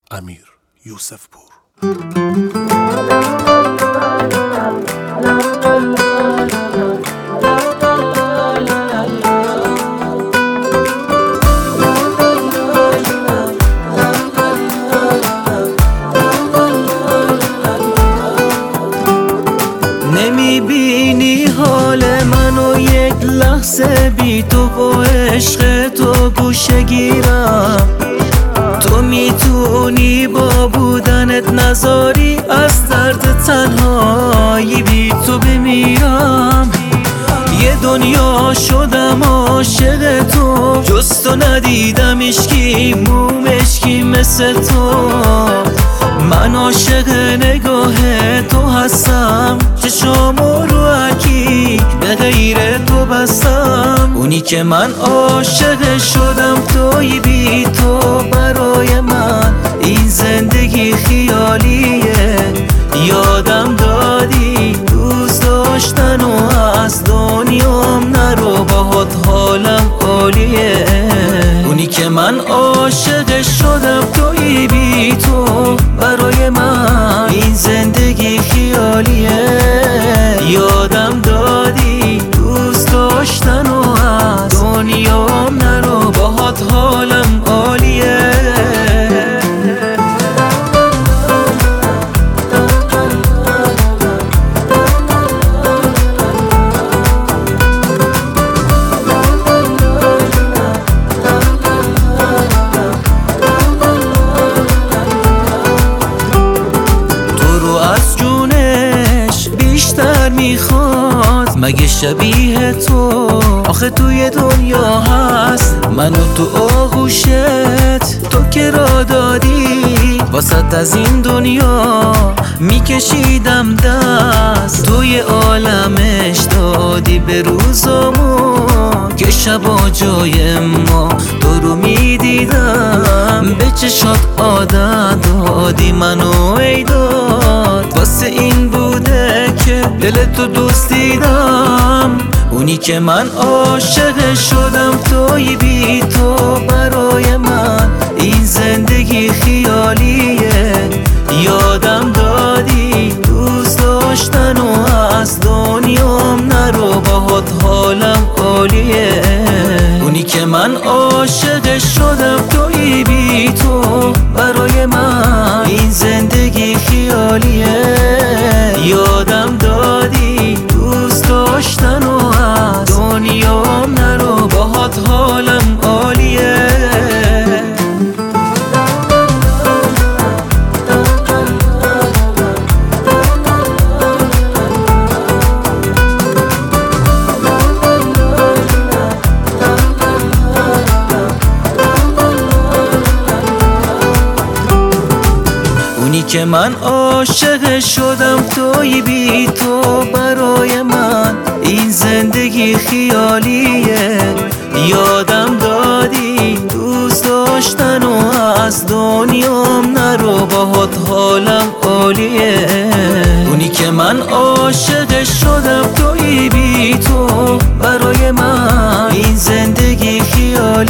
امیر یوسف پور. نمیبینی حال منو یک لحظه بی تو و عشق تو گوشه گیرم. تو میتونی با بودنت نذاری از درد تنهایی بی تو بمیرم. یه دنیا شدم عاشق تو، جز تو ندیدم اشکی موم اشکی مثل تو. من عاشق نگاه تو هستم، چشامو رو هرکی به غیر تو بستم. اونی که من عاشق شدم توی، بی تو برای من این زندگی خیالیه. یادم دادی دوست داشتن و از دنیام نرو، باهات حالم عالیه. اونی که من عاشق شدم توی، بی تو برای من این زندگی خیالیه. یادم دادی دوست داشتن و از دنیام نرو، باهات حالم عالیه. میخواد مگه شبیه تو آخه توی دنیا هست؟ منو تو آغوشت تو که را دادی، واسط از این دنیا میکشیدم دست. توی عالمش دادی به روزامو که شبا جای ما تو رو میدیدم. به چشات عادت دادی منو ای داد، واسه این بوده که دل تو دوست دیدم. اونی که من عاشق شدم توی، بی تو برای من این زندگی خیالیه. یادم دادی دوست داشتن و از دنیام نرو، باهات حالم عالیه. اونی که من عاشق شدم توی، بی تو برای من این زندگی خیالیه. یادم دادی دوست داشتن و از دنیام نرو، باهات حالم عالیه. اونی که من عاشق شدم توی، بی تو برای من این زندگی خیالیه. یادم دادی دوست داشتن و از دنیام نرو، باهات حالم عالیه. اونی که من عاشق شدم توی، بی تو برای من این زندگی خیالیه.